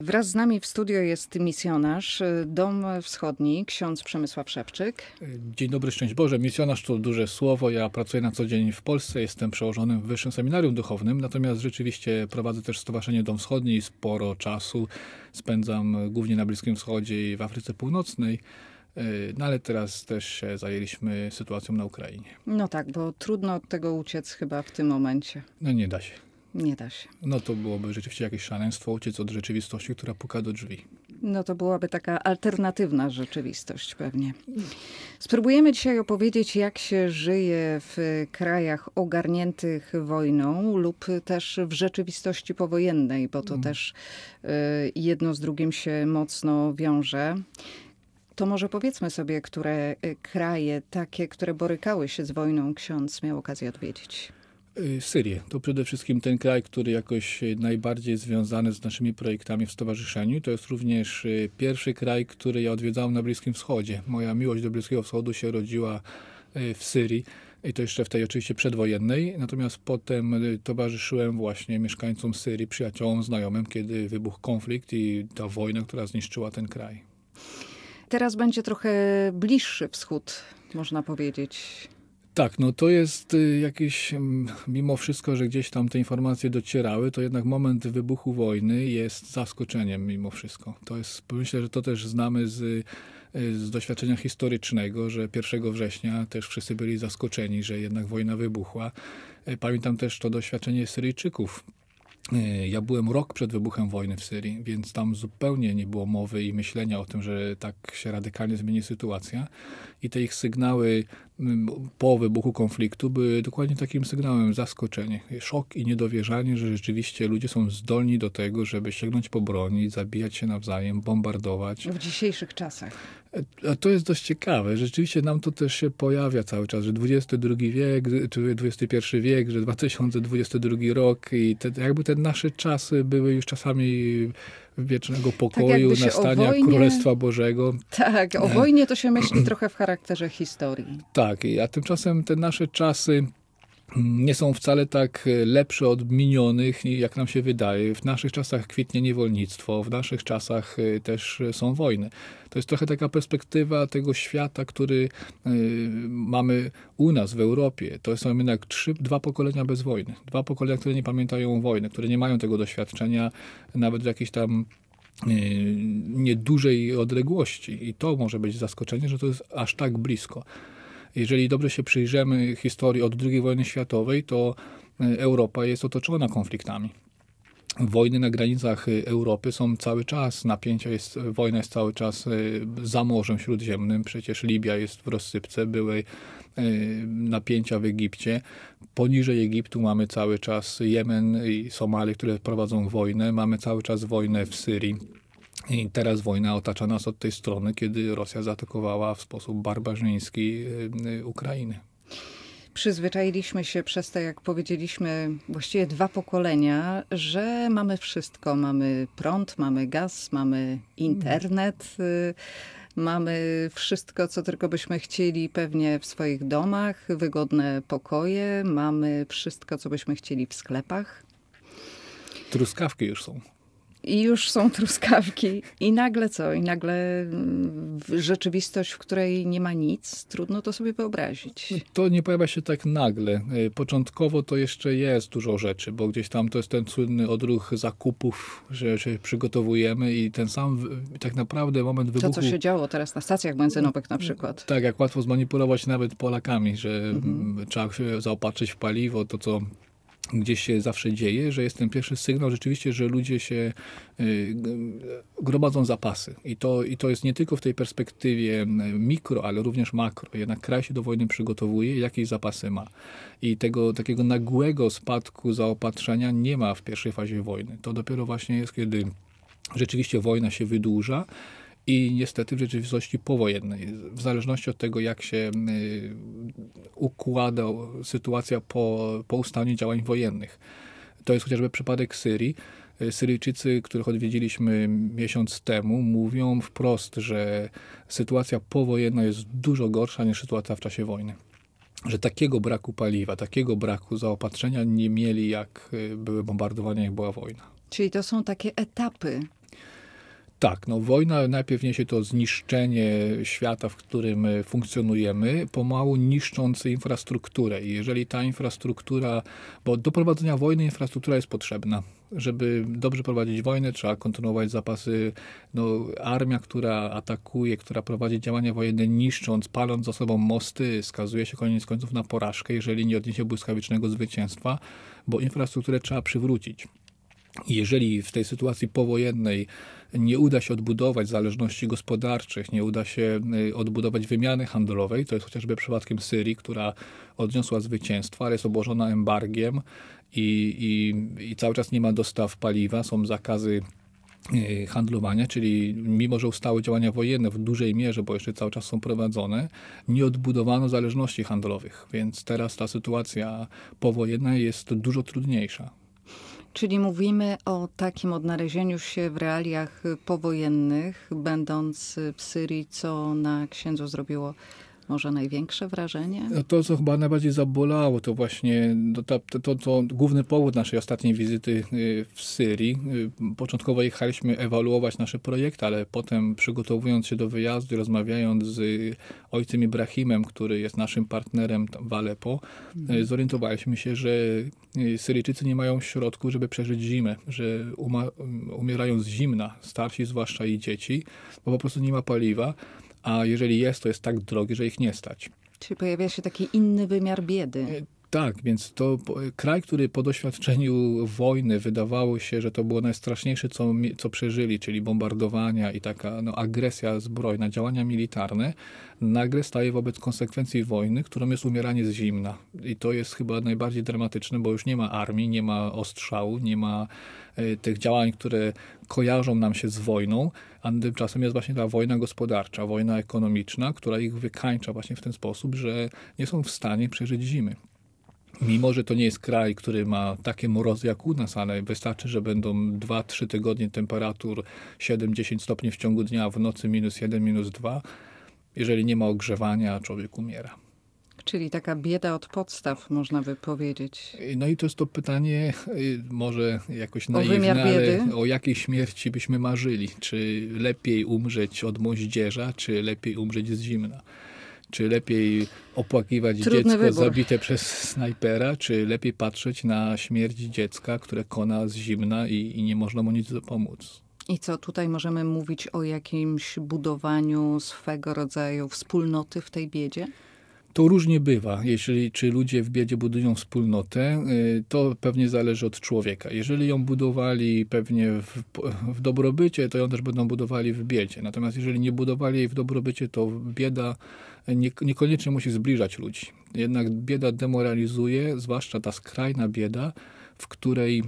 Wraz z nami w studio jest misjonarz, Dom Wschodni, ksiądz Przemysław Szewczyk. Dzień dobry, szczęść Boże. Misjonarz to duże słowo. Ja pracuję na co dzień w Polsce, jestem przełożonym w Wyższym Seminarium Duchownym, natomiast rzeczywiście prowadzę też Stowarzyszenie Dom Wschodni i sporo czasu spędzam głównie na Bliskim Wschodzie i w Afryce Północnej. No ale teraz też się zajęliśmy sytuacją na Ukrainie. No tak, bo trudno od tego uciec chyba w tym momencie. No nie da się. Nie da się. No to byłoby rzeczywiście jakieś szaleństwo, uciec od rzeczywistości, która puka do drzwi. No to byłaby taka alternatywna rzeczywistość pewnie. Spróbujemy dzisiaj opowiedzieć, jak się żyje w krajach ogarniętych wojną lub też w rzeczywistości powojennej, bo to też jedno z drugim się mocno wiąże. To może powiedzmy sobie, które kraje takie, które borykały się z wojną, ksiądz miał okazję odwiedzić. Syrię. To przede wszystkim ten kraj, który jakoś najbardziej związany z naszymi projektami w stowarzyszeniu. To jest również pierwszy kraj, który ja odwiedzałem na Bliskim Wschodzie. Moja miłość do Bliskiego Wschodu się rodziła w Syrii i to jeszcze w tej oczywiście przedwojennej. Natomiast potem towarzyszyłem właśnie mieszkańcom Syrii, przyjaciołom, znajomym, kiedy wybuchł konflikt i ta wojna, która zniszczyła ten kraj. Teraz będzie trochę bliższy wschód, można powiedzieć. Tak, no to jest jakiś, mimo wszystko, że gdzieś tam te informacje docierały, to jednak moment wybuchu wojny jest zaskoczeniem mimo wszystko. To jest, myślę, że to też znamy z doświadczenia historycznego, że 1 września też wszyscy byli zaskoczeni, że jednak wojna wybuchła. Pamiętam też to doświadczenie Syryjczyków. Ja byłem rok przed wybuchem wojny w Syrii, więc tam zupełnie nie było mowy i myślenia o tym, że tak się radykalnie zmieni sytuacja. I te ich sygnały po wybuchu konfliktu były dokładnie takim sygnałem: zaskoczenie, szok i niedowierzanie, że rzeczywiście ludzie są zdolni do tego, żeby sięgnąć po broń, zabijać się nawzajem, bombardować. W dzisiejszych czasach. A to jest dość ciekawe. Rzeczywiście nam to też się pojawia cały czas, że XXI wiek, czy XXI wiek, że 2022 rok i jakby te nasze czasy były już czasami wiecznego pokoju, tak nastania wojnie... Królestwa Bożego. Tak, o wojnie to się myśli trochę w charakterze historii. Tak, a tymczasem te nasze czasy nie są wcale tak lepsze od minionych, jak nam się wydaje. W naszych czasach kwitnie niewolnictwo, w naszych czasach też są wojny. To jest trochę taka perspektywa tego świata, który mamy u nas w Europie. To są jednak 2 pokolenia bez wojny. 2 pokolenia, które nie pamiętają wojny, które nie mają tego doświadczenia nawet w jakiejś tam niedużej odległości. I to może być zaskoczenie, że to jest aż tak blisko. Jeżeli dobrze się przyjrzymy historii od II wojny światowej, to Europa jest otoczona konfliktami. Wojny na granicach Europy są cały czas, wojna jest cały czas za Morzem Śródziemnym, przecież Libia jest w rozsypce, były napięcia w Egipcie. Poniżej Egiptu mamy cały czas Jemen i Somalię, które prowadzą wojnę, mamy cały czas wojnę w Syrii. I teraz wojna otacza nas od tej strony, kiedy Rosja zaatakowała w sposób barbarzyński Ukrainę. Przyzwyczailiśmy się przez te, jak powiedzieliśmy, właściwie 2 pokolenia, że mamy wszystko. Mamy prąd, mamy gaz, mamy internet, mamy wszystko, co tylko byśmy chcieli pewnie w swoich domach, wygodne pokoje, mamy wszystko, co byśmy chcieli w sklepach. Truskawki już są. I już są truskawki. I nagle co? I nagle rzeczywistość, w której nie ma nic. Trudno to sobie wyobrazić. To nie pojawia się tak nagle. Początkowo to jeszcze jest dużo rzeczy, bo gdzieś tam to jest ten słynny odruch zakupów, że się przygotowujemy i ten sam tak naprawdę moment wybuchu... To, co się działo teraz na stacjach benzynowych na przykład. Tak, jak łatwo zmanipulować nawet Polakami, że trzeba się zaopatrzyć w paliwo, to co gdzieś się zawsze dzieje, że jest ten pierwszy sygnał rzeczywiście, że ludzie się gromadzą zapasy. I to jest nie tylko w tej perspektywie mikro, ale również makro. Jednak kraj się do wojny przygotowuje, jakieś zapasy ma. I tego takiego nagłego spadku zaopatrzenia nie ma w pierwszej fazie wojny. To dopiero właśnie jest, kiedy rzeczywiście wojna się wydłuża, i niestety w rzeczywistości powojennej. W zależności od tego, jak się układa sytuacja po ustaniu działań wojennych. To jest chociażby przypadek Syrii. Syryjczycy, których odwiedziliśmy miesiąc temu, mówią wprost, że sytuacja powojenna jest dużo gorsza niż sytuacja w czasie wojny. Że takiego braku paliwa, takiego braku zaopatrzenia nie mieli, jak były bombardowania, jak była wojna. Czyli to są takie etapy. Tak, no wojna najpierw niesie to zniszczenie świata, w którym funkcjonujemy, pomału niszcząc infrastrukturę. I jeżeli ta infrastruktura, bo do prowadzenia wojny infrastruktura jest potrzebna. Żeby dobrze prowadzić wojnę, trzeba kontynuować zapasy. No, armia, która atakuje, która prowadzi działania wojenne niszcząc, paląc za sobą mosty, skazuje się koniec końców na porażkę, jeżeli nie odniesie błyskawicznego zwycięstwa, bo infrastrukturę trzeba przywrócić. I jeżeli w tej sytuacji powojennej nie uda się odbudować zależności gospodarczych, nie uda się odbudować wymiany handlowej, to jest chociażby przypadkiem Syrii, która odniosła zwycięstwo, ale jest obłożona embargiem i cały czas nie ma dostaw paliwa, są zakazy handlowania, czyli mimo, że ustały działania wojenne w dużej mierze, bo jeszcze cały czas są prowadzone, nie odbudowano zależności handlowych, więc teraz ta sytuacja powojenna jest dużo trudniejsza. Czyli mówimy o takim odnalezieniu się w realiach powojennych, będąc w Syrii, co na księdzu zrobiło może największe wrażenie? No to, co chyba najbardziej zabolało, to właśnie to główny powód naszej ostatniej wizyty w Syrii. Początkowo jechaliśmy ewaluować nasze projekty, ale potem przygotowując się do wyjazdu, rozmawiając z ojcem Ibrahimem, który jest naszym partnerem w Aleppo, zorientowaliśmy się, że Syryjczycy nie mają środków, żeby przeżyć zimę, że umierają z zimna, starsi zwłaszcza i dzieci, bo po prostu nie ma paliwa. A jeżeli jest, to jest tak drogie, że ich nie stać. Czyli pojawia się taki inny wymiar biedy. Tak, więc to kraj, który po doświadczeniu wojny wydawało się, że to było najstraszniejsze, co przeżyli, czyli bombardowania i taka agresja zbrojna, działania militarne, nagle staje wobec konsekwencji wojny, którą jest umieranie z zimna. I to jest chyba najbardziej dramatyczne, bo już nie ma armii, nie ma ostrzału, nie ma tych działań, które kojarzą nam się z wojną, a tymczasem jest właśnie ta wojna gospodarcza, wojna ekonomiczna, która ich wykańcza właśnie w ten sposób, że nie są w stanie przeżyć zimy. Mimo, że to nie jest kraj, który ma takie morozy jak u nas, ale wystarczy, że będą 2-3 tygodnie temperatur 7-10 stopni w ciągu dnia, a w nocy -1, -2. Jeżeli nie ma ogrzewania, człowiek umiera. Czyli taka bieda od podstaw, można by powiedzieć. No i to jest to pytanie, może jakoś naiwne, ale o jakiej śmierci byśmy marzyli? Czy lepiej umrzeć od moździerza, czy lepiej umrzeć z zimna? Czy lepiej opłakiwać dziecko zabite przez snajpera, czy lepiej patrzeć na śmierć dziecka, które kona z zimna i nie można mu nic pomóc? I co, tutaj możemy mówić o jakimś budowaniu swego rodzaju wspólnoty w tej biedzie? To różnie bywa. Czy ludzie w biedzie budują wspólnotę, to pewnie zależy od człowieka. Jeżeli ją budowali pewnie w dobrobycie, to ją też będą budowali w biedzie. Natomiast jeżeli nie budowali jej w dobrobycie, to bieda niekoniecznie musi zbliżać ludzi. Jednak bieda demoralizuje, zwłaszcza ta skrajna bieda, w której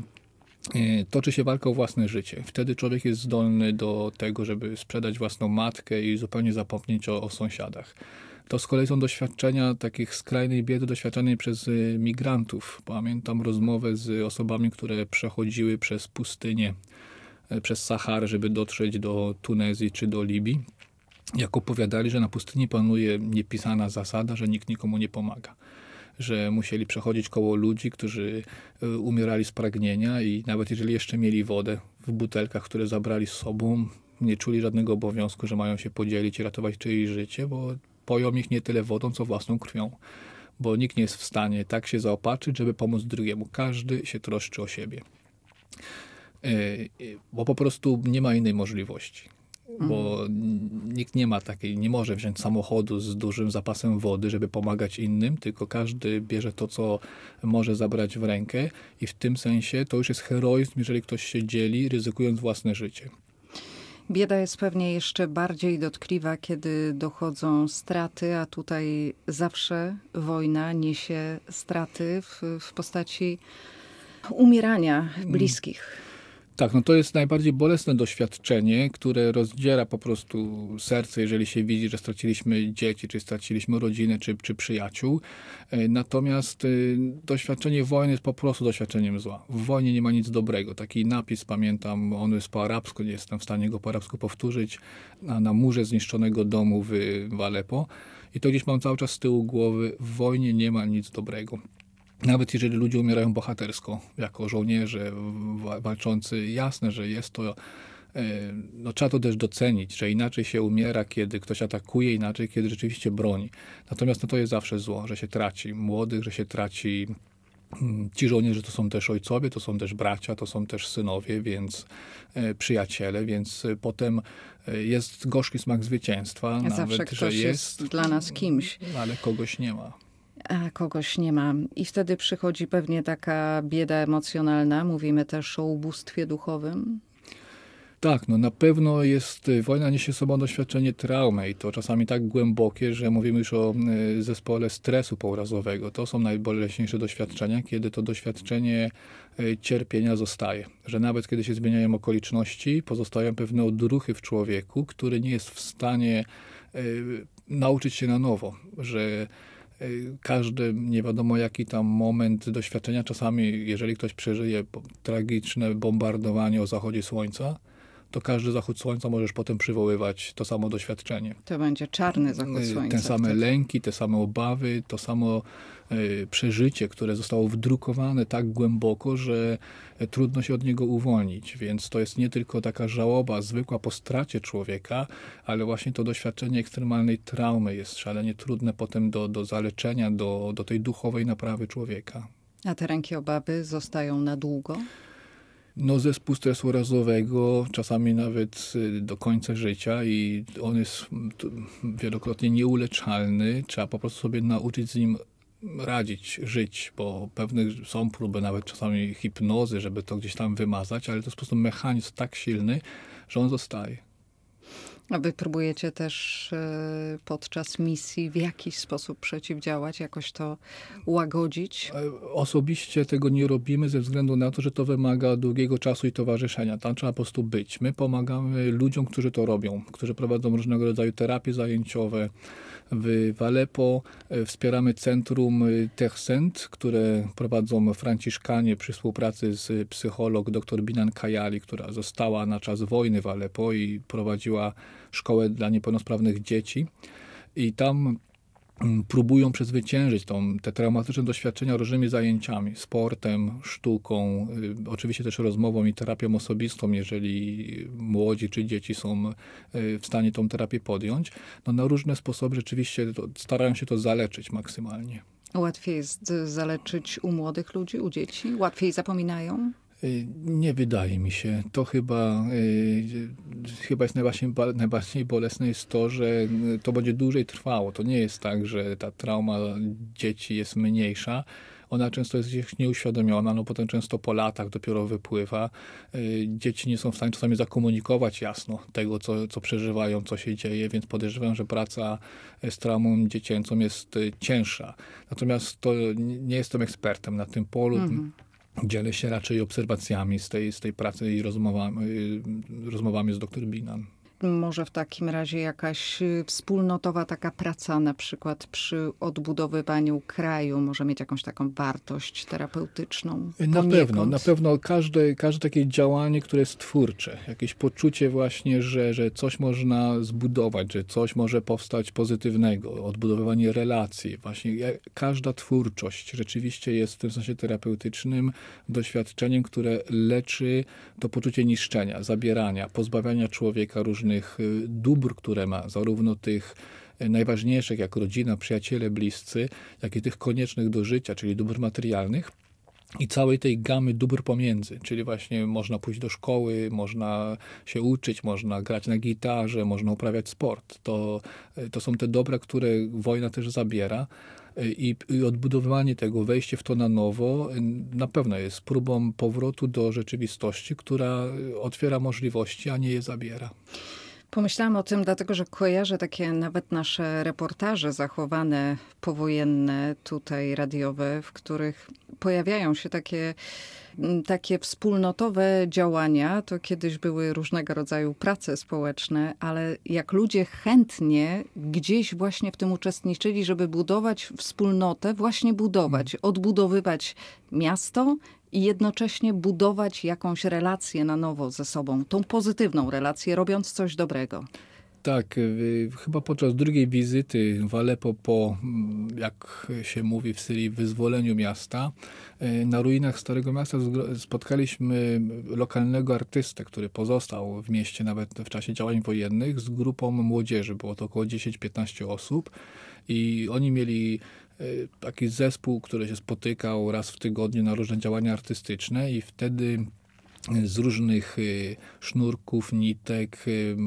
toczy się walka o własne życie. Wtedy człowiek jest zdolny do tego, żeby sprzedać własną matkę i zupełnie zapomnieć o sąsiadach. To z kolei są doświadczenia takich skrajnej biedy doświadczanej przez migrantów. Pamiętam rozmowę z osobami, które przechodziły przez pustynię, przez Saharę, żeby dotrzeć do Tunezji czy do Libii. Jak opowiadali, że na pustyni panuje niepisana zasada, że nikt nikomu nie pomaga. Że musieli przechodzić koło ludzi, którzy umierali z pragnienia i nawet jeżeli jeszcze mieli wodę w butelkach, które zabrali z sobą, nie czuli żadnego obowiązku, że mają się podzielić i ratować czyjeś życie, bo poją ich nie tyle wodą, co własną krwią. Bo nikt nie jest w stanie tak się zaopatrzyć, żeby pomóc drugiemu. Każdy się troszczy o siebie. Bo po prostu nie ma innej możliwości. Bo nikt nie może wziąć samochodu z dużym zapasem wody, żeby pomagać innym, tylko każdy bierze to, co może zabrać w rękę i w tym sensie to już jest heroizm, jeżeli ktoś się dzieli, ryzykując własne życie. Bieda jest pewnie jeszcze bardziej dotkliwa, kiedy dochodzą straty, a tutaj zawsze wojna niesie straty w postaci umierania bliskich. Tak, no to jest najbardziej bolesne doświadczenie, które rozdziera po prostu serce, jeżeli się widzi, że straciliśmy dzieci, czy straciliśmy rodzinę, czy przyjaciół. Natomiast doświadczenie wojny jest po prostu doświadczeniem zła. W wojnie nie ma nic dobrego. Taki napis, pamiętam, on jest po arabsku, nie jestem w stanie go po arabsku powtórzyć, na murze zniszczonego domu w Aleppo. I to gdzieś mam cały czas z tyłu głowy. W wojnie nie ma nic dobrego. Nawet jeżeli ludzie umierają bohatersko, jako żołnierze walczący, jasne, że jest to no, trzeba to też docenić, że inaczej się umiera, kiedy ktoś atakuje, inaczej, kiedy rzeczywiście broni. Natomiast no, to jest zawsze zło, że się traci młodych, że się traci ci żołnierze, to są też ojcowie, to są też bracia, to są też synowie, więc przyjaciele, więc potem jest gorzki smak zwycięstwa. Zawsze nawet, ktoś że jest dla nas kimś. Ale kogoś nie ma. A kogoś nie ma. I wtedy przychodzi pewnie taka bieda emocjonalna. Mówimy też o ubóstwie duchowym. Tak, no na pewno wojna niesie ze sobą doświadczenie traumy i to czasami tak głębokie, że mówimy już o zespole stresu pourazowego. To są najboleśniejsze doświadczenia, kiedy to doświadczenie cierpienia zostaje. Że nawet kiedy się zmieniają okoliczności, pozostają pewne odruchy w człowieku, który nie jest w stanie nauczyć się na nowo, że każdy, nie wiadomo jaki tam moment doświadczenia, czasami jeżeli ktoś przeżyje tragiczne bombardowanie o zachodzie słońca, to każdy zachód słońca możesz potem przywoływać to samo doświadczenie. To będzie czarny zachód słońca. Te same lęki, te same obawy, to samo przeżycie, które zostało wdrukowane tak głęboko, że trudno się od niego uwolnić. Więc to jest nie tylko taka żałoba zwykła po stracie człowieka, ale właśnie to doświadczenie ekstremalnej traumy jest szalenie trudne potem do zaleczenia, do tej duchowej naprawy człowieka. A te ręki obawy zostają na długo? No, zespół stresu urazowego, czasami nawet do końca życia i on jest wielokrotnie nieuleczalny. Trzeba po prostu sobie nauczyć z nim radzić, żyć, bo pewne są próby, nawet czasami hipnozy, żeby to gdzieś tam wymazać, ale to jest po prostu mechanizm tak silny, że on zostaje. A wy próbujecie też podczas misji w jakiś sposób przeciwdziałać, jakoś to łagodzić? Osobiście tego nie robimy ze względu na to, że to wymaga długiego czasu i towarzyszenia. Tam trzeba po prostu być. My pomagamy ludziom, którzy to robią, którzy prowadzą różnego rodzaju terapie zajęciowe. W Aleppo wspieramy centrum Tehsent, które prowadzą Franciszkanie przy współpracy z psycholog dr Binan Kayali, która została na czas wojny w Aleppo i prowadziła szkołę dla niepełnosprawnych dzieci. I tam próbują przezwyciężyć te traumatyczne doświadczenia różnymi zajęciami, sportem, sztuką, oczywiście też rozmową i terapią osobistą, jeżeli młodzi czy dzieci są w stanie tą terapię podjąć. No, na różne sposoby rzeczywiście starają się to zaleczyć maksymalnie. Łatwiej jest zaleczyć u młodych ludzi, u dzieci? Łatwiej zapominają? Nie wydaje mi się. To chyba jest najbardziej bolesne jest to, że to będzie dłużej trwało. To nie jest tak, że ta trauma dzieci jest mniejsza. Ona często jest gdzieś nieuświadomiona, no potem często po latach dopiero wypływa. Dzieci nie są w stanie czasami zakomunikować jasno tego, co przeżywają, co się dzieje, więc podejrzewam, że praca z traumą dziecięcą jest cięższa. Natomiast to nie jestem ekspertem na tym polu. Dzielę się raczej obserwacjami z tej pracy i rozmowami z dr Binan. Może w takim razie jakaś wspólnotowa taka praca, na przykład przy odbudowywaniu kraju, może mieć jakąś taką wartość terapeutyczną? Na pewno każde takie działanie, które jest twórcze, jakieś poczucie właśnie, że coś można zbudować, że coś może powstać pozytywnego, odbudowywanie relacji. Właśnie każda twórczość rzeczywiście jest w tym sensie terapeutycznym doświadczeniem, które leczy to poczucie niszczenia, zabierania, pozbawiania człowieka różnych dóbr, które ma, zarówno tych najważniejszych jak rodzina, przyjaciele, bliscy, jak i tych koniecznych do życia, czyli dóbr materialnych i całej tej gamy dóbr pomiędzy, czyli właśnie można pójść do szkoły, można się uczyć, można grać na gitarze, można uprawiać sport. To są te dobra, które wojna też zabiera. I odbudowywanie tego, wejście w to na nowo na pewno jest próbą powrotu do rzeczywistości, która otwiera możliwości, a nie je zabiera. Pomyślałam o tym, dlatego że kojarzę takie nawet nasze reportaże zachowane powojenne, tutaj radiowe, w których pojawiają się takie wspólnotowe działania. To kiedyś były różnego rodzaju prace społeczne, ale jak ludzie chętnie gdzieś właśnie w tym uczestniczyli, żeby budować wspólnotę, właśnie odbudowywać miasto i jednocześnie budować jakąś relację na nowo ze sobą, tą pozytywną relację, robiąc coś dobrego. Tak, chyba podczas drugiej wizyty w Aleppo po, jak się mówi w Syrii, wyzwoleniu miasta, na ruinach Starego Miasta spotkaliśmy lokalnego artystę, który pozostał w mieście nawet w czasie działań wojennych z grupą młodzieży. Było to około 10-15 osób i oni mieli taki zespół, który się spotykał raz w tygodniu na różne działania artystyczne i wtedy z różnych sznurków, nitek,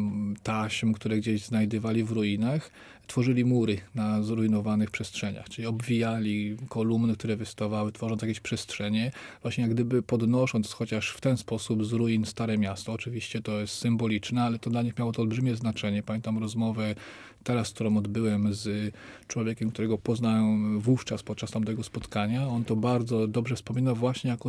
taśm, które gdzieś znajdywali w ruinach, tworzyli mury na zrujnowanych przestrzeniach, czyli obwijali kolumny, które wystawały, tworząc jakieś przestrzenie, właśnie jak gdyby podnosząc chociaż w ten sposób z ruin Stare Miasto. Oczywiście to jest symboliczne, ale to dla nich miało to olbrzymie znaczenie. Pamiętam rozmowę teraz, którą odbyłem z człowiekiem, którego poznałem wówczas podczas tamtego spotkania. On to bardzo dobrze wspominał właśnie jako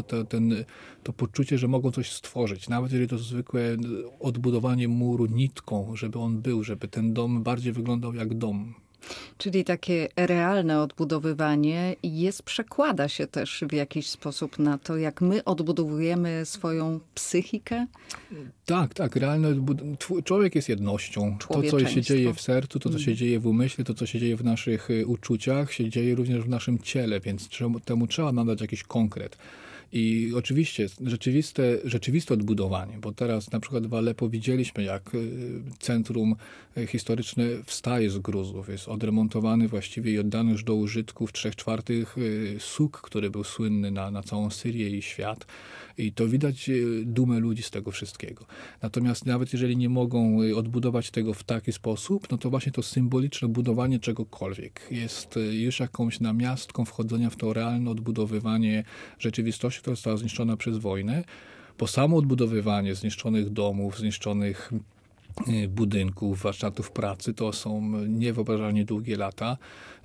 to poczucie, że mogą coś stworzyć. Nawet jeżeli to zwykłe odbudowanie muru nitką, żeby on był, żeby ten dom bardziej wyglądał jak dom. Czyli takie realne odbudowywanie przekłada się też w jakiś sposób na to, jak my odbudowujemy swoją psychikę? Tak, realne. Człowiek jest jednością. To, co się dzieje w sercu, to, co się dzieje w umyśle, to, co się dzieje w naszych uczuciach, się dzieje również w naszym ciele, więc temu trzeba nadać jakiś konkret. I oczywiście rzeczywiste odbudowanie, bo teraz na przykład w Aleppo widzieliśmy, jak centrum historyczne wstaje z gruzów, jest odremontowany właściwie i oddany już do użytku w 3/4 suk, który był słynny na całą Syrię i świat. I to widać dumę ludzi z tego wszystkiego. Natomiast nawet jeżeli nie mogą odbudować tego w taki sposób, no to właśnie to symboliczne budowanie czegokolwiek jest już jakąś namiastką wchodzenia w to realne odbudowywanie rzeczywistości, która została zniszczona przez wojnę, bo samo odbudowywanie zniszczonych domów, zniszczonych budynków, warsztatów pracy, to są niewyobrażalnie długie lata.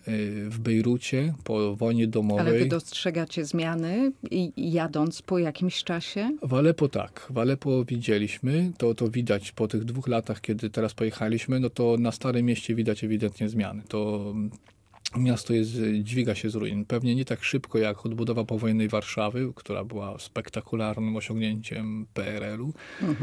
W Bejrucie po wojnie domowej. Ale wy dostrzegacie zmiany jadąc po jakimś czasie? W Aleppo tak. W Aleppo widzieliśmy, to widać po tych 2 latach, kiedy teraz pojechaliśmy, no to na Starym Mieście widać ewidentnie zmiany. To miasto dźwiga się z ruin. Pewnie nie tak szybko jak odbudowa powojennej Warszawy, która była spektakularnym osiągnięciem PRL-u.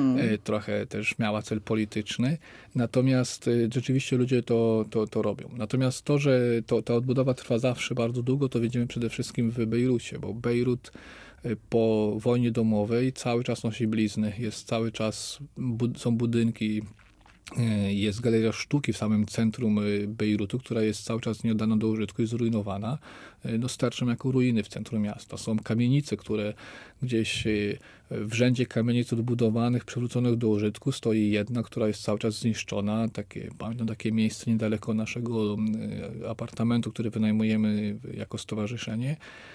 Trochę też miała cel polityczny. Natomiast rzeczywiście ludzie to robią. Natomiast to, że ta odbudowa trwa zawsze bardzo długo, to widzimy przede wszystkim w Bejrucie, bo Bejrut po wojnie domowej cały czas nosi blizny. Jest cały czas, są budynki. Jest galeria sztuki w samym centrum Bejrutu, która jest cały czas nieoddana do użytku i zrujnowana. No, starczą jako ruiny w centrum miasta. Są kamienice, które gdzieś w rzędzie kamienic odbudowanych, przywróconych do użytku stoi jedna, która jest cały czas zniszczona. Pamiętam takie miejsce niedaleko naszego apartamentu, który wynajmujemy jako stowarzyszenie.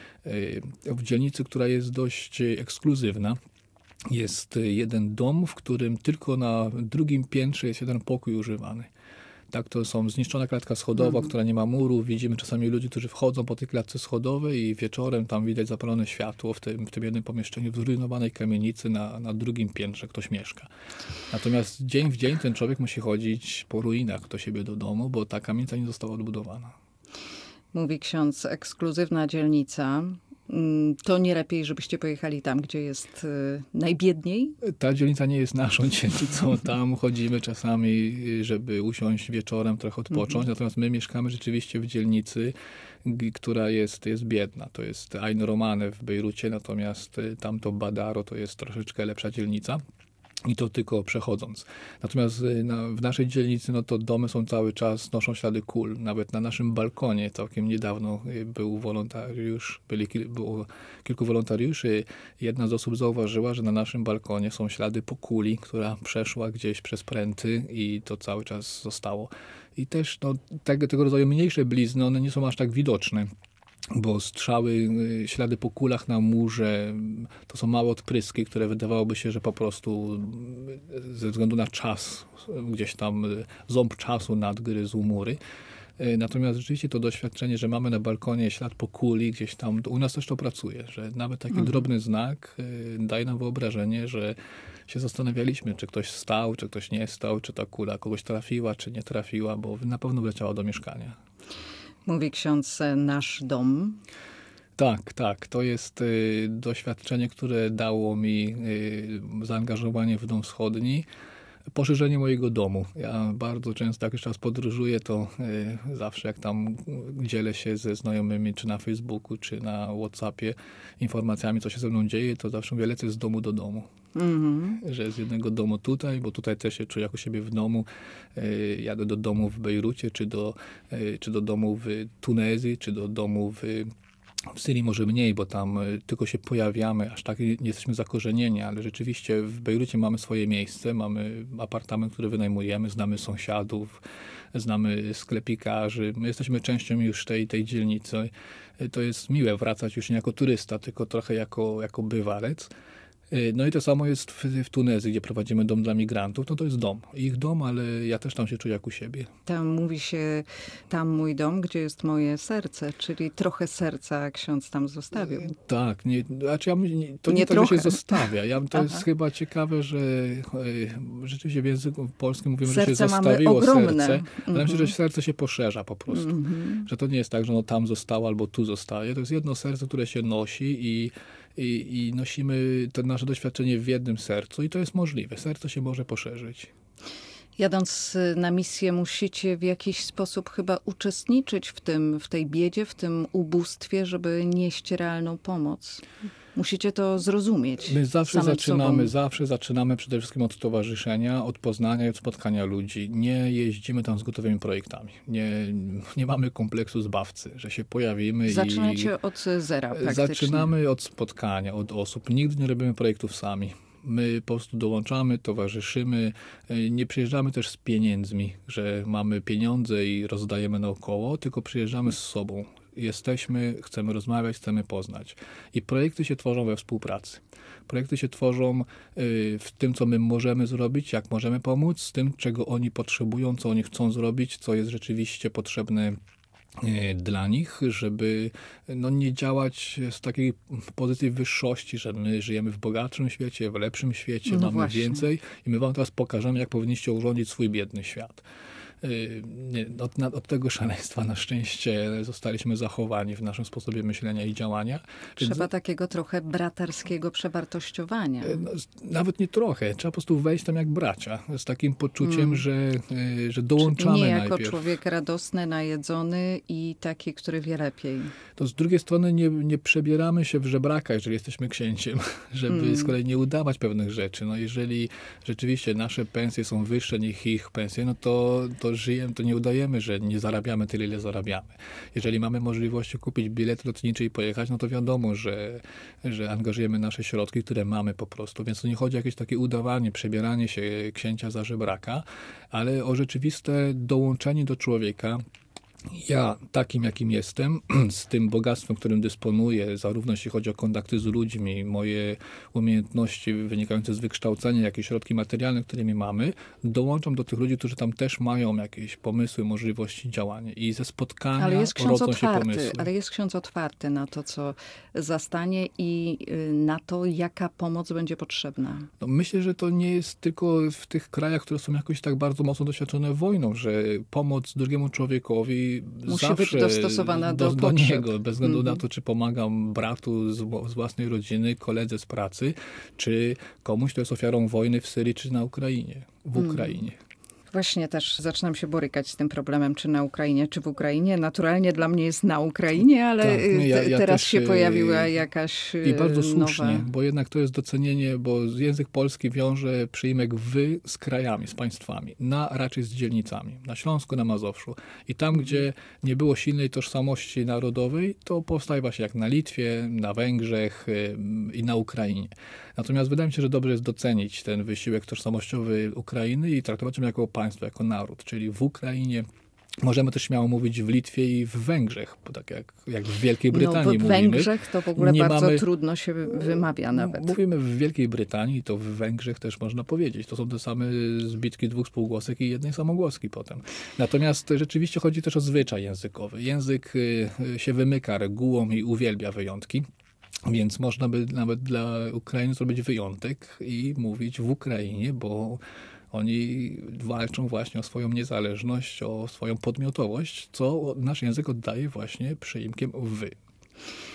W dzielnicy, która jest dość ekskluzywna. Jest jeden dom, w którym tylko na 2. piętrze jest jeden pokój używany. Tak, to są zniszczona klatka schodowa, która nie ma muru. Widzimy czasami ludzi, którzy wchodzą po tej klatce schodowej i wieczorem tam widać zapalone światło w tym jednym pomieszczeniu, w zrujnowanej kamienicy na 2. piętrze ktoś mieszka. Natomiast dzień w dzień ten człowiek musi chodzić po ruinach do siebie do domu, bo ta kamienica nie została odbudowana. Mówi ksiądz, ekskluzywna dzielnica. To nie lepiej, żebyście pojechali tam, gdzie jest najbiedniej? Ta dzielnica nie jest naszą dzielnicą. Tam chodzimy czasami, żeby usiąść wieczorem, trochę odpocząć. Natomiast my mieszkamy rzeczywiście w dzielnicy, która jest biedna. To jest Ain Romane w Bejrucie, natomiast tamto Badaro to jest troszeczkę lepsza dzielnica. I to tylko przechodząc. Natomiast w naszej dzielnicy to domy są cały czas, noszą ślady kul. Nawet na naszym balkonie całkiem niedawno było kilku wolontariuszy. Jedna z osób zauważyła, że na naszym balkonie są ślady po kuli, która przeszła gdzieś przez pręty i to cały czas zostało. I też tego rodzaju mniejsze blizny, one nie są aż tak widoczne. Bo strzały, ślady po kulach na murze, to są małe odpryski, które wydawałoby się, że po prostu ze względu na czas, gdzieś tam ząb czasu nadgryzł mury. Natomiast rzeczywiście to doświadczenie, że mamy na balkonie ślad po kuli, gdzieś tam, u nas też to pracuje, że nawet taki drobny znak daje nam wyobrażenie, że się zastanawialiśmy, czy ktoś stał, czy ktoś nie stał, czy ta kula kogoś trafiła, czy nie trafiła, bo na pewno wleciała do mieszkania. Mówi ksiądz, nasz dom. Tak. To jest doświadczenie, które dało mi zaangażowanie w Dom Wschodni. Poszerzenie mojego domu. Ja bardzo często, jak już czas podróżuję, to zawsze jak tam dzielę się ze znajomymi, czy na Facebooku, czy na WhatsAppie informacjami, co się ze mną dzieje, to zawsze mówię, lecę z domu do domu. Że z jednego domu tutaj, bo tutaj też się czuję jak u siebie w domu. Jadę do domu w Bejrucie, czy do domu w Tunezji, czy do domu w Syrii może mniej, bo tam tylko się pojawiamy, aż tak nie jesteśmy zakorzenieni, ale rzeczywiście w Bejrucie mamy swoje miejsce, mamy apartament, który wynajmujemy, znamy sąsiadów, znamy sklepikarzy, my jesteśmy częścią już tej dzielnicy. To jest miłe wracać już nie jako turysta, tylko trochę jako bywalec. No i to samo jest w Tunezji, gdzie prowadzimy dom dla migrantów. No to jest dom. Ich dom, ale ja też tam się czuję jak u siebie. Tam mówi się, tam mój dom, gdzie jest moje serce, czyli trochę serca ksiądz tam zostawił. Tak, to nie tak, że się zostawia. To jest chyba ciekawe, że rzeczywiście w języku polskim mówimy, serce że się zostawiło ogromne. serce, ale myślę, że serce się poszerza po prostu. Że to nie jest tak, że tam zostało albo tu zostaje. To jest jedno serce, które się nosi i nosimy to nasze doświadczenie w jednym sercu i to jest możliwe. Serce się może poszerzyć. Jadąc na misję musicie w jakiś sposób chyba uczestniczyć w tej biedzie, w tym ubóstwie, żeby nieść realną pomoc. Musicie to zrozumieć. My zawsze zaczynamy przede wszystkim od towarzyszenia, od poznania i od spotkania ludzi. Nie jeździmy tam z gotowymi projektami. Nie mamy kompleksu zbawcy, że się pojawimy Zaczynacie od zera praktycznie. Zaczynamy od spotkania, od osób. Nigdy nie robimy projektów sami. My po prostu dołączamy, towarzyszymy. Nie przyjeżdżamy też z pieniędzmi, że mamy pieniądze i rozdajemy naokoło, tylko przyjeżdżamy z sobą. Jesteśmy, chcemy rozmawiać, chcemy poznać. I projekty się tworzą we współpracy. Projekty się tworzą w tym, co my możemy zrobić, jak możemy pomóc, z tym, czego oni potrzebują, co oni chcą zrobić, co jest rzeczywiście potrzebne dla nich, żeby nie działać z takiej pozycji wyższości, że my żyjemy w bogatszym świecie, w lepszym świecie, mamy właśnie. więcej i my wam teraz pokażemy, jak powinniście urządzić swój biedny świat. Od tego szaleństwa na szczęście zostaliśmy zachowani w naszym sposobie myślenia i działania. Trzeba takiego trochę braterskiego przewartościowania. Nawet nie trochę. Trzeba po prostu wejść tam jak bracia. Z takim poczuciem, że dołączamy nie najpierw. jako człowiek radosny, najedzony i taki, który wie lepiej. To z drugiej strony nie przebieramy się w żebraka, jeżeli jesteśmy księciem, żeby z kolei nie udawać pewnych rzeczy. Jeżeli rzeczywiście nasze pensje są wyższe niż ich pensje, to żyjemy, to nie udajemy, że nie zarabiamy tyle, ile zarabiamy. Jeżeli mamy możliwość kupić bilet lotniczy i pojechać, to wiadomo, że angażujemy nasze środki, które mamy po prostu. Więc to nie chodzi o jakieś takie udawanie, przebieranie się księcia za żebraka, ale o rzeczywiste dołączenie do człowieka. Ja takim, jakim jestem, z tym bogactwem, którym dysponuję, zarówno jeśli chodzi o kontakty z ludźmi, moje umiejętności wynikające z wykształcenia, jak i środki materialne, którymi mamy, dołączam do tych ludzi, którzy tam też mają jakieś pomysły, możliwości działania. I ze spotkania rodzą się pomysły. Ale jest ksiądz otwarty na to, co zastanie i na to, jaka pomoc będzie potrzebna. Myślę, że to nie jest tylko w tych krajach, które są jakoś tak bardzo mocno doświadczone wojną, że pomoc drugiemu człowiekowi musi zawsze być dostosowana do potrzeb. niego, bez względu na to, czy pomagam bratu z własnej rodziny, koledze z pracy, czy komuś, kto jest ofiarą wojny w Syrii, czy na Ukrainie, w Ukrainie. Właśnie też zaczynam się borykać z tym problemem, czy na Ukrainie, czy w Ukrainie. Naturalnie dla mnie jest na Ukrainie, ale tak, teraz też się pojawiła jakaś i bardzo słusznie, nowa... bo jednak to jest docenienie, bo język polski wiąże przyimek wy z krajami, z państwami, raczej z dzielnicami. Na Śląsku, na Mazowszu. I tam, gdzie nie było silnej tożsamości narodowej, to powstaje właśnie jak na Litwie, na Węgrzech i na Ukrainie. Natomiast wydaje mi się, że dobrze jest docenić ten wysiłek tożsamościowy Ukrainy i traktować ją jako państwo, jako naród, czyli w Ukrainie. Możemy też śmiało mówić w Litwie i w Węgrzech, bo tak jak w Wielkiej Brytanii mówimy. W Węgrzech to w ogóle bardzo trudno się wymawia nawet. Mówimy w Wielkiej Brytanii, to w Węgrzech też można powiedzieć. To są te same zbitki dwóch spółgłosek i jednej samogłoski potem. Natomiast rzeczywiście chodzi też o zwyczaj językowy. Język się wymyka regułom i uwielbia wyjątki. Więc można by nawet dla Ukrainy zrobić wyjątek i mówić w Ukrainie, bo oni walczą właśnie o swoją niezależność, o swoją podmiotowość, co nasz język oddaje właśnie przyimkiem wy.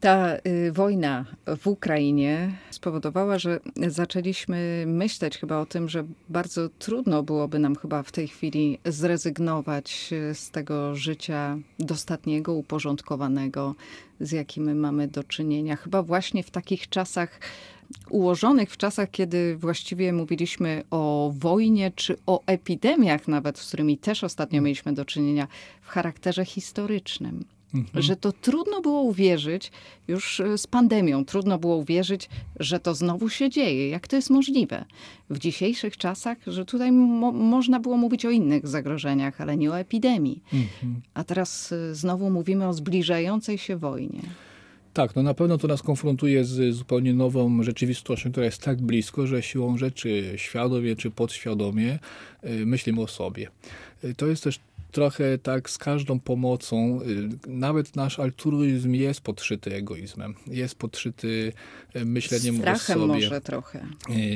Ta wojna w Ukrainie spowodowała, że zaczęliśmy myśleć chyba o tym, że bardzo trudno byłoby nam chyba w tej chwili zrezygnować z tego życia dostatniego, uporządkowanego, z jakim mamy do czynienia. Chyba właśnie w takich czasach ułożonych, w czasach, kiedy właściwie mówiliśmy o wojnie czy o epidemiach nawet, z którymi też ostatnio mieliśmy do czynienia w charakterze historycznym. Że to trudno było uwierzyć, już z pandemią, trudno było uwierzyć, że to znowu się dzieje. Jak to jest możliwe? W dzisiejszych czasach, że tutaj można było mówić o innych zagrożeniach, ale nie o epidemii. A teraz znowu mówimy o zbliżającej się wojnie. Tak, no na pewno to nas konfrontuje z zupełnie nową rzeczywistością, która jest tak blisko, że siłą rzeczy świadomie czy podświadomie myślimy o sobie. To jest też trochę tak z każdą pomocą. Nawet nasz altruizm jest podszyty egoizmem. Jest podszyty myśleniem o sobie. Strachem może trochę.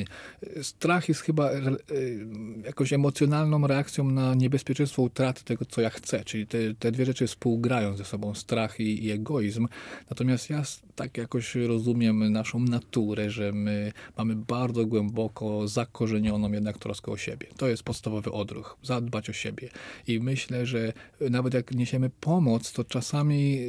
Strach jest chyba jakąś emocjonalną reakcją na niebezpieczeństwo utraty tego, co ja chcę. Czyli te dwie rzeczy współgrają ze sobą, strach i egoizm. Natomiast ja tak jakoś rozumiem naszą naturę, że my mamy bardzo głęboko zakorzenioną jednak troskę o siebie. To jest podstawowy odruch. Zadbać o siebie. I myślę, że nawet jak niesiemy pomoc, to czasami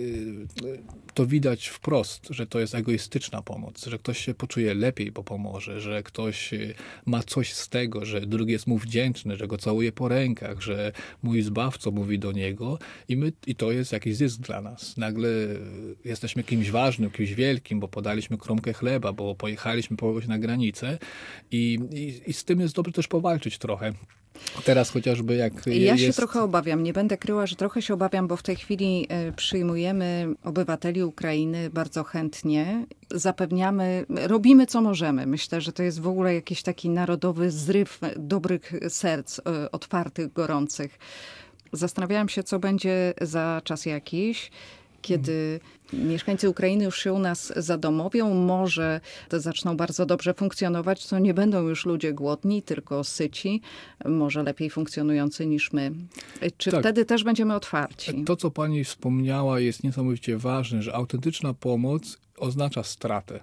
to widać wprost, że to jest egoistyczna pomoc, że ktoś się poczuje lepiej, bo pomoże, że ktoś ma coś z tego, że drugi jest mu wdzięczny, że go całuje po rękach, że mój zbawco mówi do niego i to jest jakiś zysk dla nas. Nagle jesteśmy kimś ważnym, kimś wielkim, bo podaliśmy kromkę chleba, bo pojechaliśmy kogoś na granicę i z tym jest dobrze też powalczyć trochę. Teraz chociażby jak Ja się trochę obawiam, nie będę kryła, że trochę się obawiam, bo w tej chwili przyjmujemy obywateli Ukrainy bardzo chętnie. Zapewniamy, robimy co możemy. Myślę, że to jest w ogóle jakiś taki narodowy zryw dobrych serc, otwartych, gorących. Zastanawiałam się, co będzie za czas jakiś, kiedy mieszkańcy Ukrainy już się u nas zadomowią, może to zaczną bardzo dobrze funkcjonować, to nie będą już ludzie głodni, tylko syci, może lepiej funkcjonujący niż my. Czy tak. Wtedy też będziemy otwarci? To, co pani wspomniała, jest niesamowicie ważne, że autentyczna pomoc oznacza stratę.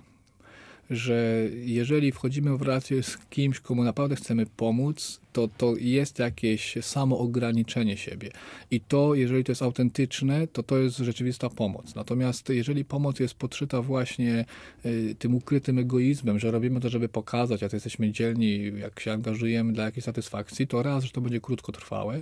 Że jeżeli wchodzimy w relację z kimś, komu naprawdę chcemy pomóc, to jest jakieś samoograniczenie siebie. I to, jeżeli to jest autentyczne, to jest rzeczywista pomoc. Natomiast jeżeli pomoc jest podszyta właśnie tym ukrytym egoizmem, że robimy to, żeby pokazać, jak jesteśmy dzielni, jak się angażujemy dla jakiejś satysfakcji, to raz, że to będzie krótkotrwałe,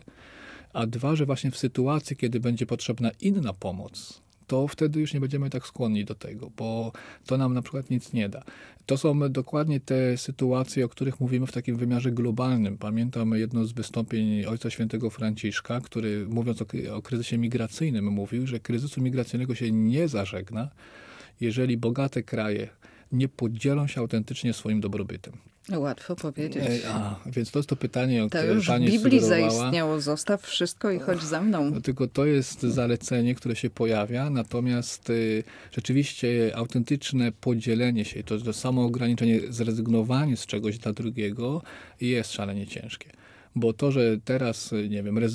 a dwa, że właśnie w sytuacji, kiedy będzie potrzebna inna pomoc, to wtedy już nie będziemy tak skłonni do tego, bo to nam na przykład nic nie da. To są dokładnie te sytuacje, o których mówimy w takim wymiarze globalnym. Pamiętam jedno z wystąpień Ojca Świętego Franciszka, który mówiąc o kryzysie migracyjnym mówił, że kryzysu migracyjnego się nie zażegna, jeżeli bogate kraje nie podzielą się autentycznie swoim dobrobytem. Łatwo powiedzieć. Więc to jest to pytanie, o to które już pani w Biblii sugerowała. zaistniało. Zostaw wszystko i chodź za mną. No, tylko to jest zalecenie, które się pojawia, natomiast rzeczywiście autentyczne podzielenie się, to samo ograniczenie, zrezygnowanie z czegoś dla drugiego jest szalenie ciężkie. Bo to, że teraz, nie wiem,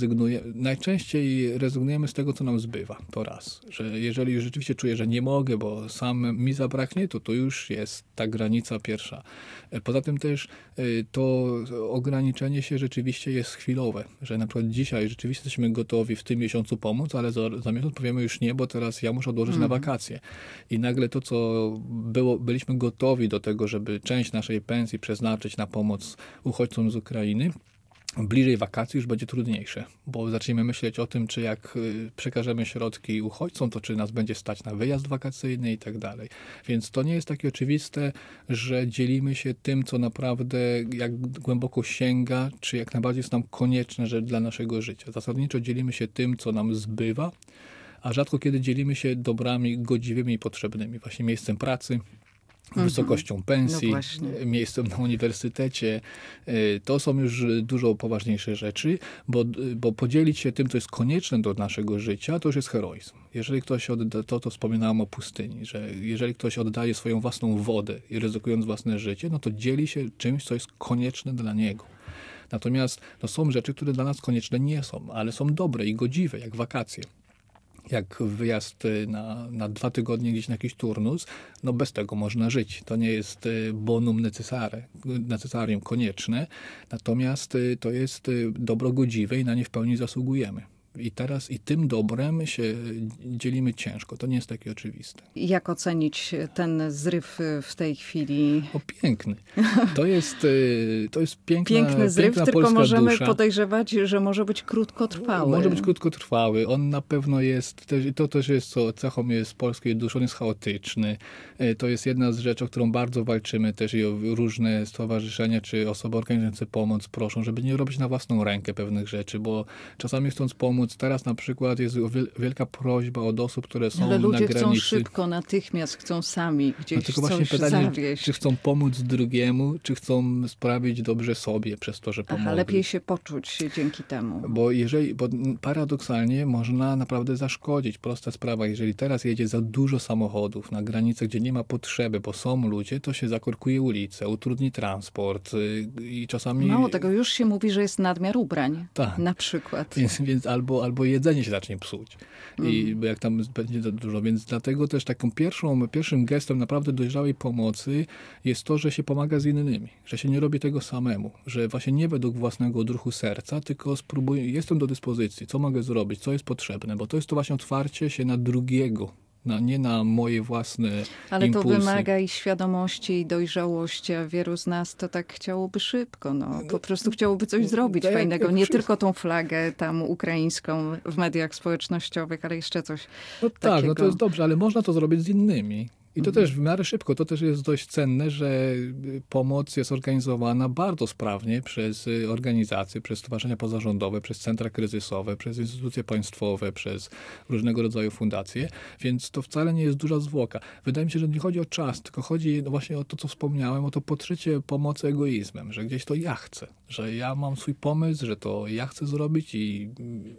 najczęściej rezygnujemy z tego, co nam zbywa. To raz. Że jeżeli rzeczywiście czuję, że nie mogę, bo sam mi zabraknie, to już jest ta granica pierwsza. Poza tym też to ograniczenie się rzeczywiście jest chwilowe. Że na przykład dzisiaj rzeczywiście jesteśmy gotowi w tym miesiącu pomóc, ale za miesiąc powiemy już nie, bo teraz ja muszę odłożyć na wakacje. I nagle to, co byliśmy gotowi do tego, żeby część naszej pensji przeznaczyć na pomoc uchodźcom z Ukrainy, bliżej wakacji już będzie trudniejsze, bo zaczniemy myśleć o tym, czy jak przekażemy środki uchodźcom, to czy nas będzie stać na wyjazd wakacyjny i tak dalej. Więc to nie jest takie oczywiste, że dzielimy się tym, co naprawdę jak głęboko sięga, czy jak najbardziej jest nam konieczne że dla naszego życia. Zasadniczo dzielimy się tym, co nam zbywa, a rzadko kiedy dzielimy się dobrami godziwymi i potrzebnymi. Właśnie miejscem pracy, wysokością pensji, miejscem na uniwersytecie. To są już dużo poważniejsze rzeczy, bo podzielić się tym, co jest konieczne do naszego życia, to już jest heroizm. Jeżeli ktoś to wspominałem o pustyni, że jeżeli ktoś oddaje swoją własną wodę i ryzykując własne życie, no to dzieli się czymś, co jest konieczne dla niego. Natomiast są rzeczy, które dla nas konieczne nie są, ale są dobre i godziwe, jak wakacje. jak wyjazd na 2 tygodnie gdzieś na jakiś turnus, no bez tego można żyć. To nie jest bonum necessarium konieczne, natomiast to jest dobro godziwe i na nie w pełni zasługujemy. I teraz i tym dobrem się dzielimy ciężko. To nie jest takie oczywiste. Jak ocenić ten zryw w tej chwili? O, piękny. To jest piękna, Piękny zryw, piękna tylko polska możemy dusza. podejrzewać, że może być krótkotrwały. Może być krótkotrwały. On na pewno jest, to też jest co cechą jest polskiej duszy, on jest chaotyczny. To jest jedna z rzeczy, o którą bardzo walczymy też i różne stowarzyszenia czy osoby organizujące pomoc proszą, żeby nie robić na własną rękę pewnych rzeczy, bo czasami chcąc pomóc, teraz na przykład jest wielka prośba od osób, które są Ale ludzie na granicy. chcą szybko, natychmiast, chcą sami gdzieś Tylko właśnie coś pytanie, zawieść. czy chcą pomóc drugiemu, czy chcą sprawić dobrze sobie przez to, że pomogli. Lepiej się poczuć dzięki temu. Bo paradoksalnie można naprawdę zaszkodzić. Prosta sprawa, jeżeli teraz jedzie za dużo samochodów na granicę, gdzie nie ma potrzeby, bo są ludzie, to się zakorkuje ulicę, utrudni transport i czasami... Mało tego, już się mówi, że jest nadmiar ubrań. Tak. Na przykład. Więc albo jedzenie się zacznie psuć. Bo jak tam będzie za dużo. Więc dlatego też taką pierwszym gestem naprawdę dojrzałej pomocy jest to, że się pomaga z innymi. Że się nie robi tego samemu. Że właśnie nie według własnego odruchu serca, tylko spróbuję, jestem do dyspozycji. Co mogę zrobić? Co jest potrzebne? Bo to jest to właśnie otwarcie się na drugiego. Nie na moje własne Ale impulsy. to wymaga i świadomości, i dojrzałości, a wielu z nas to tak chciałoby szybko. Po prostu chciałoby coś zrobić fajnego. Nie tylko tą flagę tam ukraińską w mediach społecznościowych, ale jeszcze coś takiego. Tak, to jest dobrze, ale można to zrobić z innymi. I to też w miarę szybko, to też jest dość cenne, że pomoc jest organizowana bardzo sprawnie przez organizacje, przez stowarzyszenia pozarządowe, przez centra kryzysowe, przez instytucje państwowe, przez różnego rodzaju fundacje, więc to wcale nie jest duża zwłoka. Wydaje mi się, że nie chodzi o czas, tylko chodzi właśnie o to, co wspomniałem, o to podszycie pomocy egoizmem, że gdzieś to ja chcę, że ja mam swój pomysł, że to ja chcę zrobić i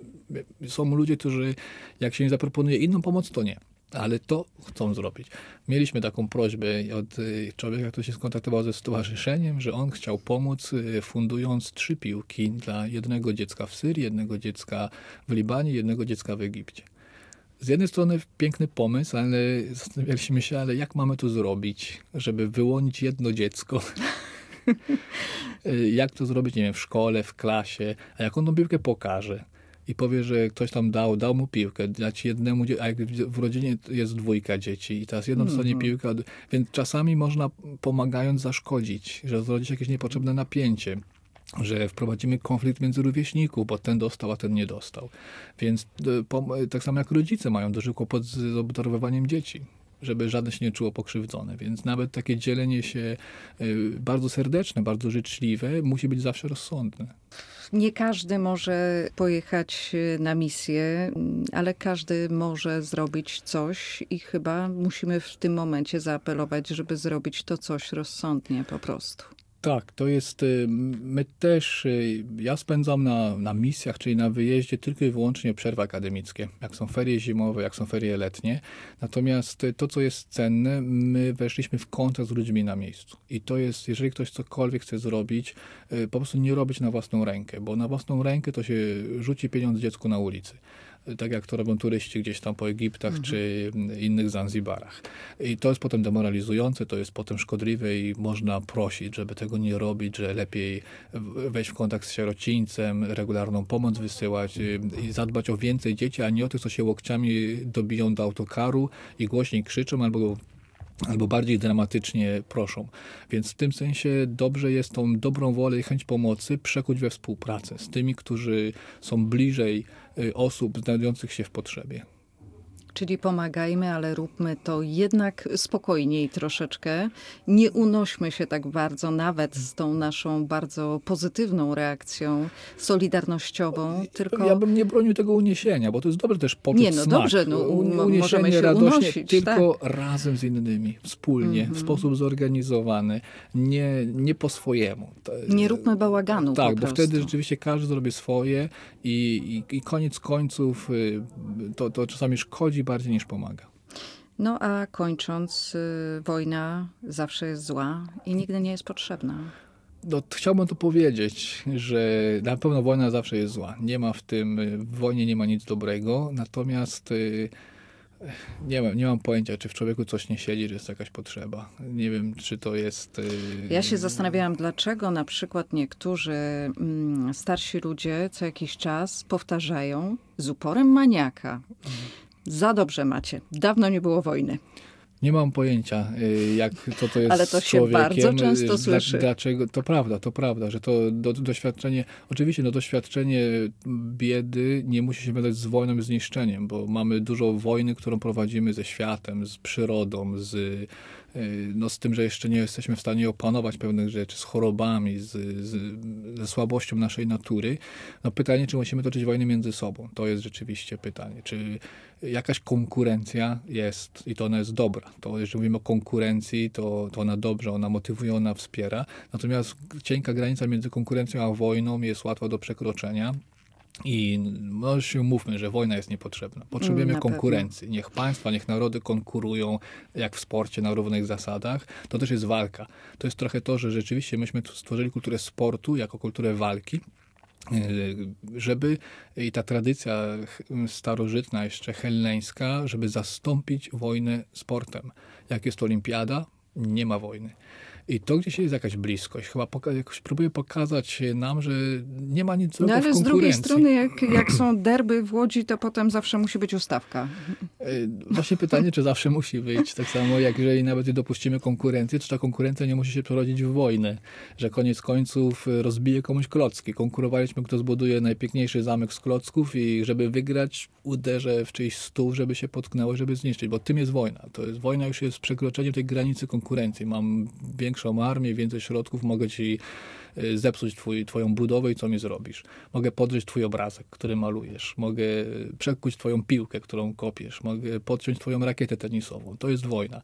są ludzie, którzy jak się nie zaproponuje inną pomoc, to nie. Ale to chcą zrobić. Mieliśmy taką prośbę od człowieka, który się skontaktował ze stowarzyszeniem, że on chciał pomóc, fundując 3 piłki dla jednego dziecka w Syrii, jednego dziecka w Libanie, jednego dziecka w Egipcie. Z jednej strony piękny pomysł, ale zastanawialiśmy się, ale jak mamy to zrobić, żeby wyłonić jedno dziecko? Jak to zrobić, nie wiem, w szkole, w klasie, a jak on tą piłkę pokaże? I powie, że ktoś tam dał mu piłkę, dać jednemu, a jak w rodzinie jest 2 dzieci i teraz jedno dostanie piłkę, więc czasami można pomagając zaszkodzić, że zrodzić jakieś niepotrzebne napięcie, że wprowadzimy konflikt między rówieśników, bo ten dostał, a ten nie dostał. Więc tak samo jak rodzice mają duży kłopot z obdarowywaniem dzieci, żeby żadne się nie czuło pokrzywdzone. Więc nawet takie dzielenie się bardzo serdeczne, bardzo życzliwe musi być zawsze rozsądne. Nie każdy może pojechać na misję, ale każdy może zrobić coś i chyba musimy w tym momencie zaapelować, żeby zrobić to coś rozsądnie po prostu. Tak, to jest, my też, ja spędzam na misjach, czyli na wyjeździe tylko i wyłącznie przerwy akademickie, jak są ferie zimowe, jak są ferie letnie. Natomiast to, co jest cenne, my weszliśmy w kontakt z ludźmi na miejscu. I to jest, jeżeli ktoś cokolwiek chce zrobić, po prostu nie robić na własną rękę, bo na własną rękę to się rzuci pieniądz dziecku na ulicy. Tak jak to robią turyści gdzieś tam po Egiptach czy innych Zanzibarach. I to jest potem demoralizujące, to jest potem szkodliwe i można prosić, żeby tego nie robić, że lepiej wejść w kontakt z sierocińcem, regularną pomoc wysyłać i zadbać o więcej dzieci, a nie o tych, co się łokciami dobiją do autokaru i głośniej krzyczą albo bardziej dramatycznie proszą. Więc w tym sensie dobrze jest tą dobrą wolę i chęć pomocy przekuć we współpracę z tymi, którzy są bliżej osób znajdujących się w potrzebie. Czyli pomagajmy, ale róbmy to jednak spokojniej troszeczkę. Nie unośmy się tak bardzo, nawet z tą naszą bardzo pozytywną reakcją solidarnościową, tylko... Ja bym nie bronił tego uniesienia, bo to jest dobre też poczuć smak. Dobrze, uniesienie możemy się radośnie, unosić, tylko razem z innymi, wspólnie, w sposób zorganizowany, nie po swojemu. Nie róbmy bałaganu tak, po bo prostu. wtedy rzeczywiście każdy zrobi swoje i koniec końców to czasami szkodzi bardziej niż pomaga. No a kończąc, wojna zawsze jest zła i nigdy nie jest potrzebna. No, chciałbym to powiedzieć, że na pewno wojna zawsze jest zła. Nie ma w wojnie nie ma nic dobrego, natomiast nie mam pojęcia, czy w człowieku coś nie siedzi, że jest jakaś potrzeba. Nie wiem, czy to jest... Ja się zastanawiałam, dlaczego na przykład niektórzy starsi ludzie co jakiś czas powtarzają z uporem maniaka. Za dobrze macie. Dawno nie było wojny. Nie mam pojęcia, co to jest ale to z się człowiekiem. bardzo często słyszy. Dlaczego? To prawda, że to doświadczenie, oczywiście doświadczenie biedy nie musi się wiązać z wojną i zniszczeniem, bo mamy dużo wojny, którą prowadzimy ze światem, z przyrodą, z tym, że jeszcze nie jesteśmy w stanie opanować pewnych rzeczy, z chorobami, ze słabością naszej natury. No pytanie, czy musimy toczyć wojny między sobą? To jest rzeczywiście pytanie. Czy jakaś konkurencja jest i to ona jest dobra. To jeżeli mówimy o konkurencji, to ona dobrze, ona motywuje, ona wspiera. Natomiast cienka granica między konkurencją a wojną jest łatwa do przekroczenia. I no się umówmy, że wojna jest niepotrzebna. Potrzebujemy konkurencji. Pewno. Niech państwa, niech narody konkurują jak w sporcie na równych zasadach. To też jest walka. To jest trochę to, że rzeczywiście myśmy stworzyli kulturę sportu jako kulturę walki, żeby i ta tradycja starożytna, jeszcze helleńska, żeby zastąpić wojnę sportem. Jak jest olimpiada, nie ma wojny. I to gdzieś jest jakaś bliskość. Chyba jakoś próbuje pokazać nam, że nie ma nic złego w konkurencji. Ale z drugiej strony, jak są derby w Łodzi, to potem zawsze musi być ustawka. Właśnie pytanie, czy zawsze musi być. Tak samo jak jeżeli nawet dopuścimy konkurencję, czy ta konkurencja nie musi się przerodzić w wojnę. Że koniec końców rozbije komuś klocki. Konkurowaliśmy, kto zbuduje najpiękniejszy zamek z klocków i żeby wygrać, uderzę w czyjś stół, żeby się potknęło, żeby zniszczyć. Bo tym jest wojna. Wojna już jest przekroczeniem tej granicy konkurencji. Mam większą armię, więcej środków, mogę ci zepsuć twoją budowę i co mi zrobisz. Mogę podrzeć twój obrazek, który malujesz. Mogę przekuć twoją piłkę, którą kopiesz. Mogę podciąć twoją rakietę tenisową. To jest wojna.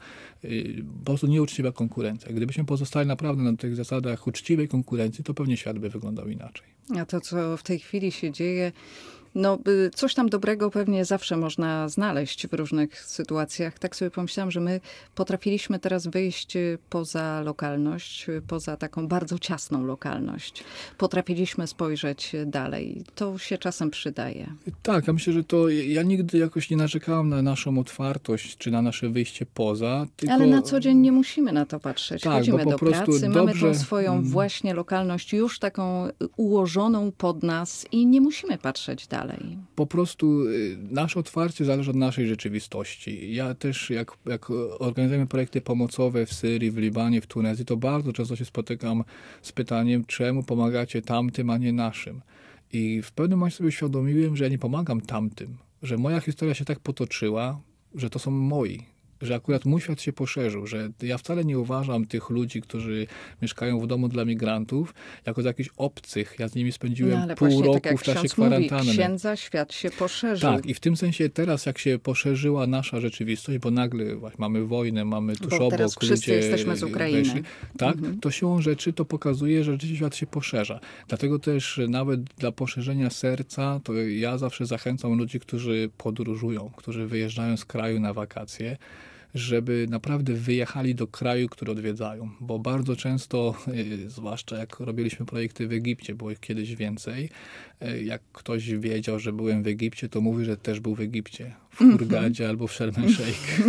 Po prostu nieuczciwa konkurencja. Gdybyśmy pozostali naprawdę na tych zasadach uczciwej konkurencji, to pewnie świat by wyglądał inaczej. A to, co w tej chwili się dzieje, no coś tam dobrego pewnie zawsze można znaleźć w różnych sytuacjach. Tak sobie pomyślałam, że my potrafiliśmy teraz wyjść poza lokalność, poza taką bardzo ciasną lokalność. Potrafiliśmy spojrzeć dalej. To się czasem przydaje. Tak, ja myślę, że ja nigdy jakoś nie narzekałam na naszą otwartość, czy na nasze wyjście poza. Tylko... Ale na co dzień nie musimy na to patrzeć. Tak, chodzimy do pracy, mamy tą dobrze... swoją właśnie lokalność już taką ułożoną pod nas i nie musimy patrzeć dalej. Po prostu nasze otwarcie zależy od naszej rzeczywistości. Ja też, jak organizujemy projekty pomocowe w Syrii, w Libanie, w Tunezji, to bardzo często się spotykam z pytaniem, czemu pomagacie tamtym, a nie naszym. I w pewnym momencie sobie uświadomiłem, że ja nie pomagam tamtym, że moja historia się tak potoczyła, że to są moi. Że akurat mój świat się poszerzył, że ja wcale nie uważam tych ludzi, którzy mieszkają w domu dla migrantów, jako za jakichś obcych. Ja z nimi spędziłem pół roku tak w czasie kwarantanny. Mówi, księdza świat się poszerzył. Tak, i w tym sensie teraz, jak się poszerzyła nasza rzeczywistość, bo nagle właśnie mamy wojnę, mamy tuż obok, teraz wszyscy jesteśmy z Ukrainy. Weszli, tak, to siłą rzeczy to pokazuje, że rzeczywiście świat się poszerza. Dlatego też nawet dla poszerzenia serca, to ja zawsze zachęcam ludzi, którzy podróżują, którzy wyjeżdżają z kraju na wakacje, żeby naprawdę wyjechali do kraju, który odwiedzają. Bo bardzo często, zwłaszcza jak robiliśmy projekty w Egipcie, było ich kiedyś więcej, jak ktoś wiedział, że byłem w Egipcie, to mówi, że też był w Egipcie. W Hurgadzie albo w Sharm el-Sheikh.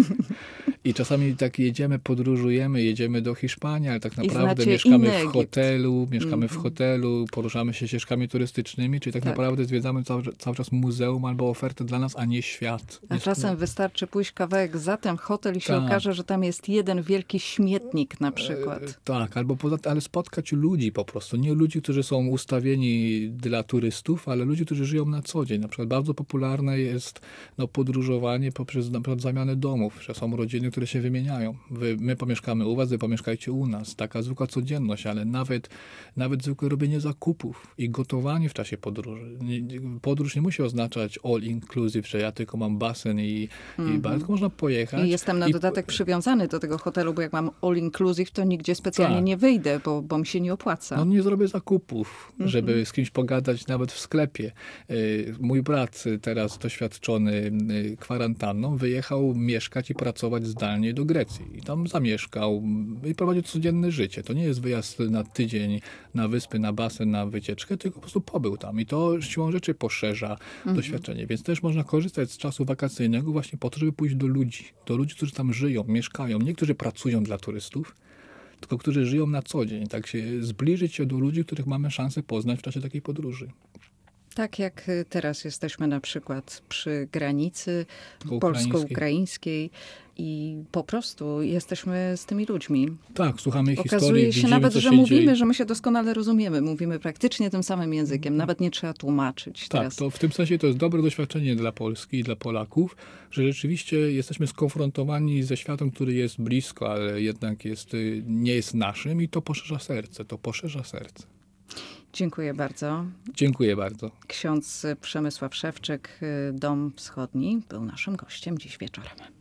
I czasami tak podróżujemy, jedziemy do Hiszpanii, ale tak naprawdę mieszkamy w hotelu, poruszamy się ścieżkami turystycznymi, czyli tak naprawdę zwiedzamy cały czas muzeum albo ofertę dla nas, a nie świat. A czasem wystarczy pójść kawałek za ten hotel i się okaże, że tam jest jeden wielki śmietnik na przykład. Tak, ale spotkać ludzi po prostu. Nie ludzi, którzy są ustawieni dla turystów, ale ludzi, którzy żyją na co dzień. Na przykład bardzo popularne jest podróżowanie poprzez na przykład zamianę domów, że są rodziny, które się wymieniają. My pomieszkamy u was, wy pomieszkajcie u nas. Taka zwykła codzienność, ale nawet zwykłe robienie zakupów i gotowanie w czasie podróży. Podróż nie musi oznaczać all inclusive, że ja tylko mam basen i tylko można pojechać. I jestem na dodatek przywiązany do tego hotelu, bo jak mam all inclusive, to nigdzie specjalnie nie wyjdę, bo mi się nie opłaca. No nie zrobię zakupów, żeby z kimś pogadać nawet w sklepie. Mój brat teraz doświadczony kwarantanną wyjechał mieszkać i pracować zdalnie sentymentalnie do Grecji. I tam zamieszkał i prowadził codzienne życie. To nie jest wyjazd na tydzień na wyspy, na basen, na wycieczkę, tylko po prostu pobył tam. I to siłą rzeczy poszerza doświadczenie. Więc też można korzystać z czasu wakacyjnego właśnie po to, żeby pójść do ludzi, którzy tam żyją, mieszkają. Nie którzy pracują dla turystów, tylko którzy żyją na co dzień. Tak się zbliżyć się do ludzi, których mamy szansę poznać w czasie takiej podróży. Tak jak teraz jesteśmy na przykład przy granicy polsko-ukraińskiej i po prostu jesteśmy z tymi ludźmi. Tak, słuchamy ich historii, Okazuje się widzimy, nawet, co że się mówimy, dzieje. że my się doskonale rozumiemy. Mówimy praktycznie tym samym językiem. Nawet nie trzeba tłumaczyć Tak, teraz. to w tym sensie to jest dobre doświadczenie dla Polski i dla Polaków, że rzeczywiście jesteśmy skonfrontowani ze światem, który jest blisko, ale jednak nie jest naszym i to poszerza serce. Dziękuję bardzo. Dziękuję bardzo. Ksiądz Przemysław Szewczyk, Dom Wschodni, był naszym gościem dziś wieczorem.